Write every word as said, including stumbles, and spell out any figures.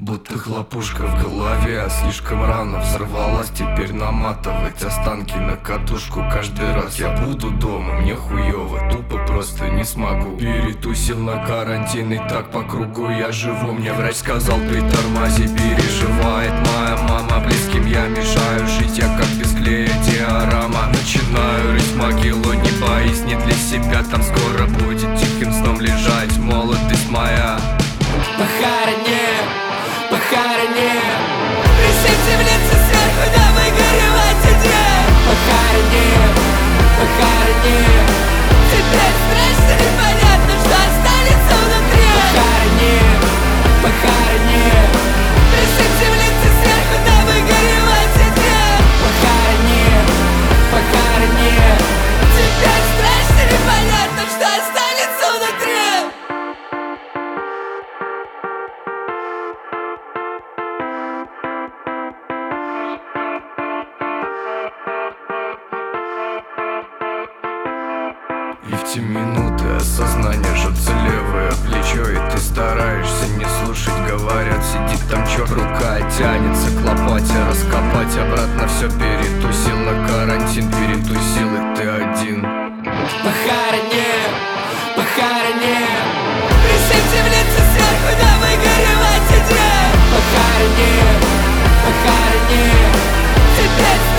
Будто хлопушка в голове, а слишком рано взорвалась. Теперь наматывать останки на катушку каждый раз. Я буду дома, мне хуёво, тупо просто не смогу. Перетусил на карантин и так по кругу я живу. Мне врач сказал, притормози, переживает моя мама. Близким я мешаю жить, я как без клея диорама. Начинаю рыть могилу, не боись, не для себя. Там скоро будет тихим сном лежать молодость моя. Похорони, похорони, присядьте в лицо сверху, да выгоревать иди. Похорони, похорони, теперь страшно непонятно, что останется внутри. Похорони, похорони, присядьте в лицо сверху, да выгоревать иди. Похорони, похорони, теперь страшно непонятно, что останется внутри. И в те минуты осознание жжется левое плечо, и ты стараешься не слушать, говорят, сидит там черт. Рука тянется к лопате, раскопать обратно все. Перетусил на карантин, перетусил, и ты один. Похорони, похорони, присядьте в лицо сверху, да выгоревать иди. Похорони, похорони, теперь